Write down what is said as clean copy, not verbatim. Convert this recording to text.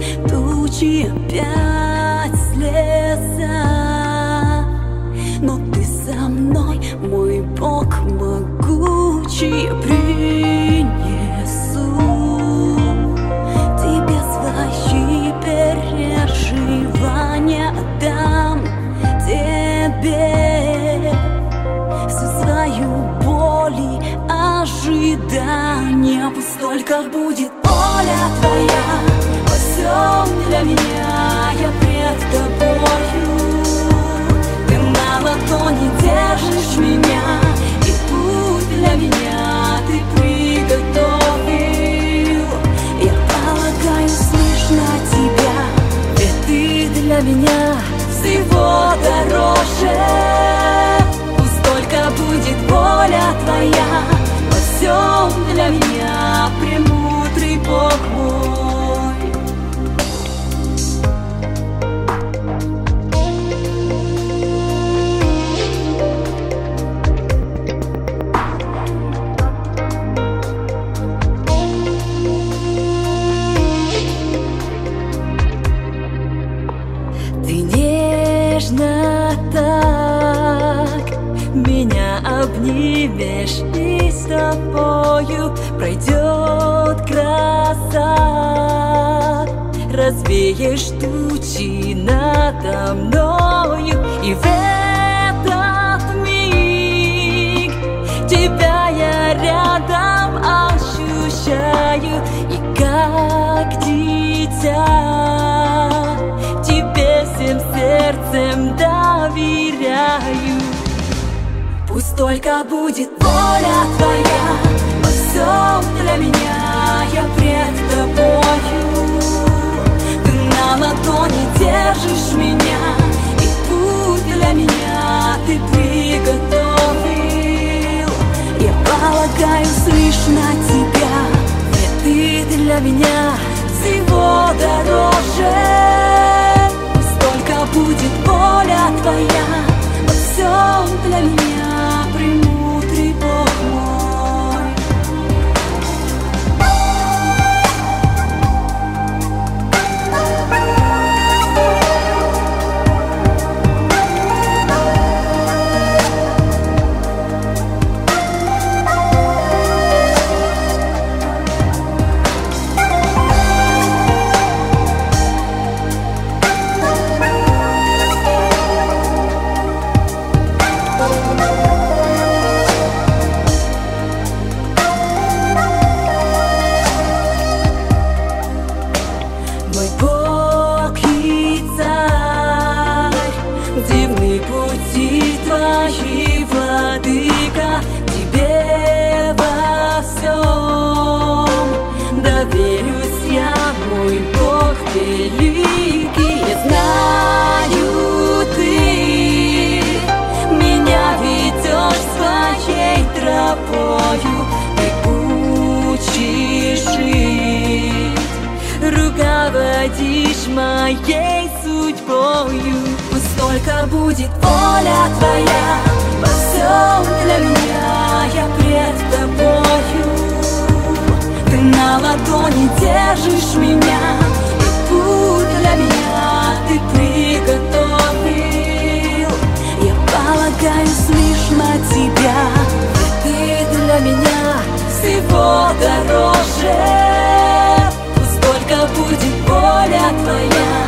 тучи опять с леса, но ты со мной, мой Бог могучий. Я принесу тебе свои переживания, отдам тебе всю свою боль и ожидания. Пусть только будет воля твоя во всем для меня. Я пред тобою, ты на ладони держишь меня, и путь для меня ты приготовил. Я полагаюсь лишь на тебя, ведь ты для меня всего дороже. Пусть только будет воля твоя во всем для меня, премудрый Бог мой. Ты нежно так меня обнимешь, и с тобою пройдет гроза. Развеешь тучи надо мною, и в этот миг тебя я рядом ощущаю. И как дитя тебе всем сердцем доверяю. Пусть только будет воля твоя во всем для меня. Я пред тобою, ты на ладони держишь меня, и путь для меня ты приготовил. Я полагаюсь лишь на тебя, ведь ты для меня всего дороже. Пусть только будет воля твоя во всем для меня, премудрый Бог мой. Мой Бог и Царь, дивные пути твои, Владыка, тебе во всем доверюсь я, мой Бог великий. Я знаю, ты меня ведешь своей тропою, ты учишь жить, руководишь моей судьбою. Пусть только будет воля твоя во всем для меня. Я пред тобою, ты на ладони держишь меня, и путь для меня ты приготовил. Я полагаюсь лишь на тебя, ведь ты для меня всего дороже. Пусть только будет воля твоя